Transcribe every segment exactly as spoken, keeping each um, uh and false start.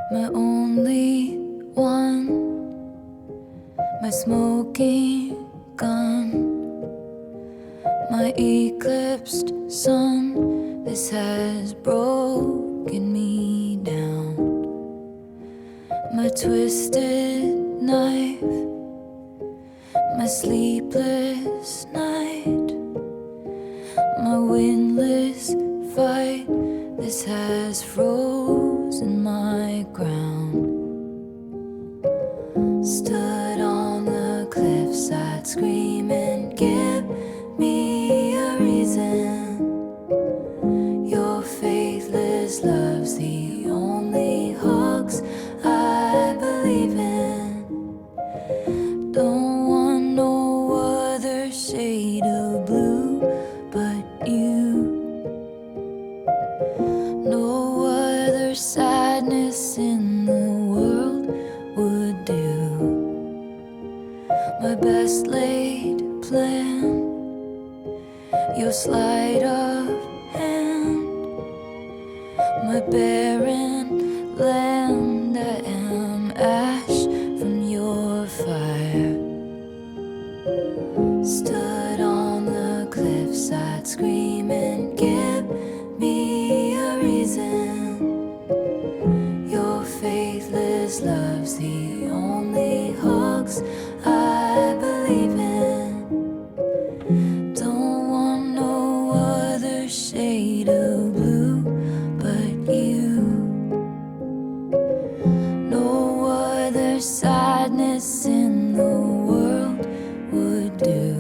my only one, my smoking gun, my eclipsed sun. This has broken me down. My twisted knife, my sleepless night, my windless fight. This has frozen my ground. Stood on the cliffside screaming, give me a reason. Your faithless love's the only hugs I believe in. Don't want no other shade of blue but you. No other sadness in the world would do. My best laid plan, your sleight of hand, my barren land. I am ash from your fire. Stood on the cliffside screaming, give me a reason. Your faithless love's the only hugs I believe in. Don't want no other shade of blue but you. No other sadness in the world would do.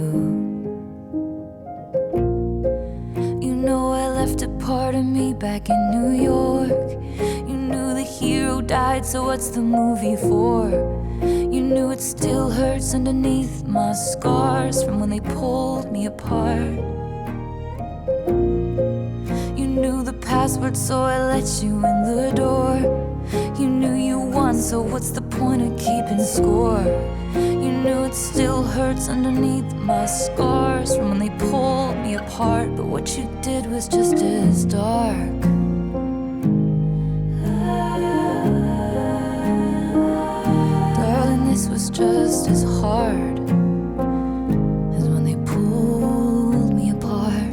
You know I left a part of me back in New York. You knew the hero died, so what's the movie for? You knew it still hurts underneath my scars from when they pulled me apart. You knew the password, so I let you in the door. You knew you won, so what's the point of keeping score? You knew it still hurts underneath my scars from when they pulled me apart. But what you did was just as dark. Darling, this was just as hard as when they pulled me apart.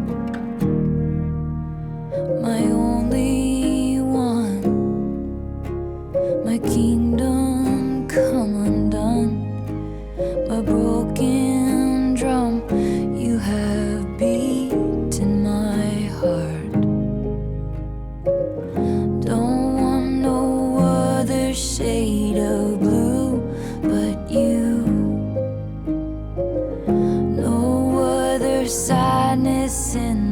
My only one, my kingdom come undone, my broken drum. You have beaten my heart. Don't want no other shade of blue but you. No other sadness in